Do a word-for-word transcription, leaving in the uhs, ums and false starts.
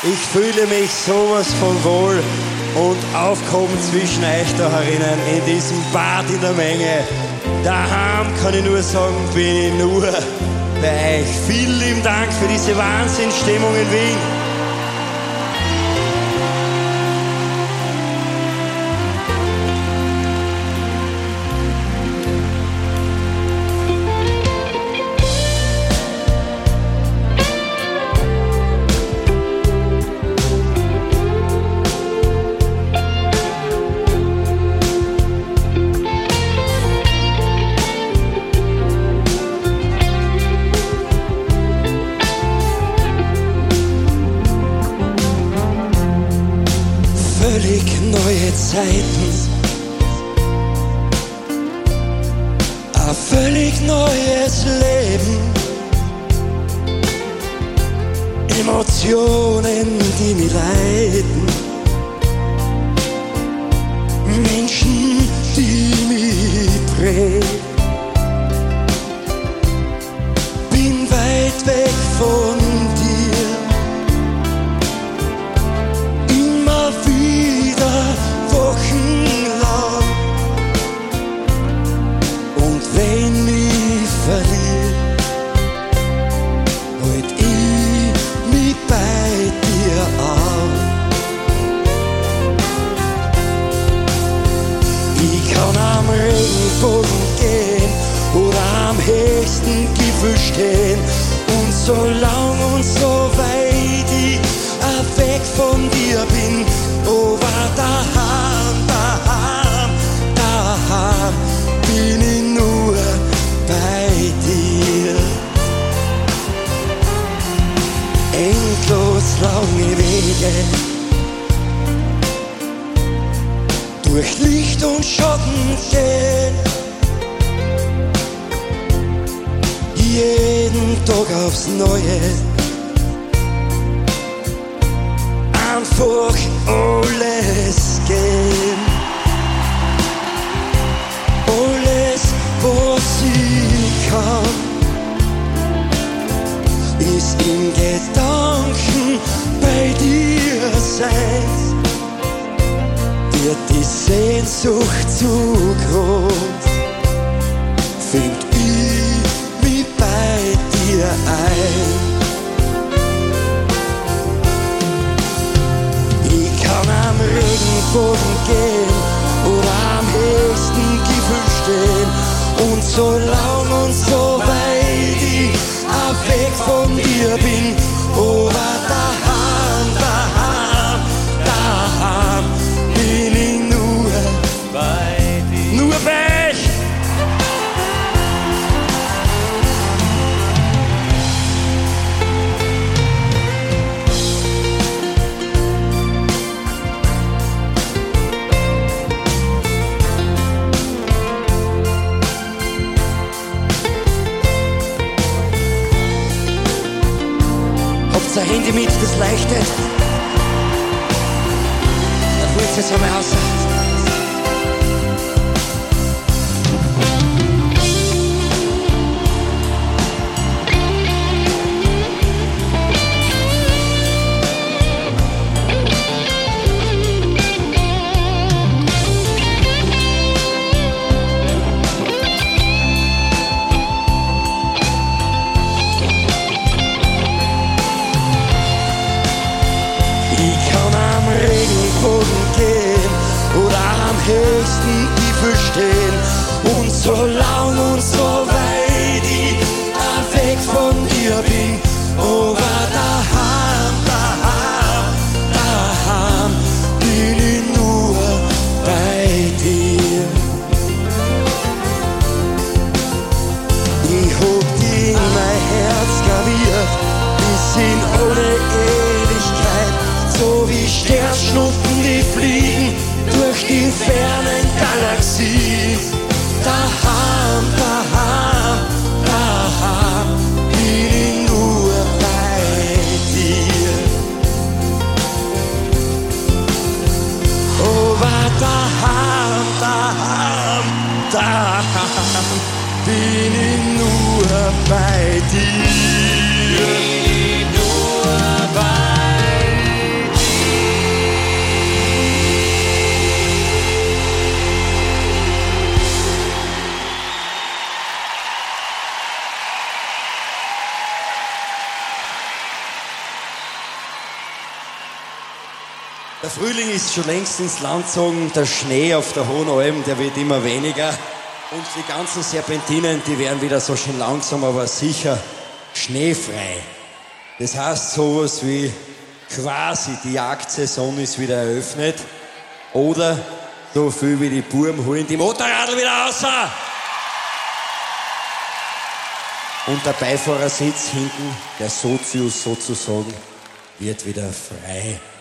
Ich fühle mich sowas von wohl und aufgehoben zwischen euch da herinnen, in diesem Bad in der Menge. Daheim kann ich nur sagen, bin ich nur bei euch. Vielen lieben Dank für diese Wahnsinnsstimmung in Wien. Völlig neue Zeiten, ein völlig neues Leben, Emotionen, die mich leiten, Menschen, die mich prägen. Bin weit weg von dir, immer wieder wochenlang. Und wenn ich verliere, halt ich mich bei dir an. Ich kann am Regenbogen gehen oder am höchsten Gipfel stehen. Und so lang und so weit ich auch weg von dir bin, oh, war daheim, daheim, daheim, bin ich nur bei dir. Endlos lange Wege, durch Licht und Schatten gehen, jeden Tag aufs Neue, einfach alles geben. Alles, was ich kann, ist in Gedanken bei dir sein. Wird die Sehnsucht zu groß, find ich mich bei dir ein. Ich kann am Regenbogen gehen oder am höchsten Gipfel stehen. Und so lang und so weit ich auch weg von dir bin, oh, war daheim, daheim, daheim, bin ich nur bei dir. Nur bei euch. Habt ein Handy mit, das leuchtet. Dann holt's jetzt einmal raus. Ich kann am Regenbogen gehen oder am höchsten Gipfel stehen. Und so lang und so weit ich auch weg von dir bin, oh, war daheim, daheim, daheim, bin ich nur bei dir. Ich hab dich in mein Herz graviert, bis in alle Ewigkeit. So wie Sternschnuppen, die fliegen durch die fernen Galaxien. Daheim, daheim, daheim, bin ich nur bei dir. Oh, war daheim, daheim, daheim, bin ich nur bei dir. Bin ich nur bei dir. Der Frühling ist schon längst ins Land gezogen, der Schnee auf der Hohen Alm, der wird immer weniger. Und die ganzen Serpentinen, die werden wieder so schön langsam, aber sicher schneefrei. Das heißt sowas wie quasi die Jagdsaison ist wieder eröffnet. Oder so viel wie die Buben holen die Motorradl wieder raus. Und der Beifahrersitz hinten, der Sozius sozusagen, wird wieder frei.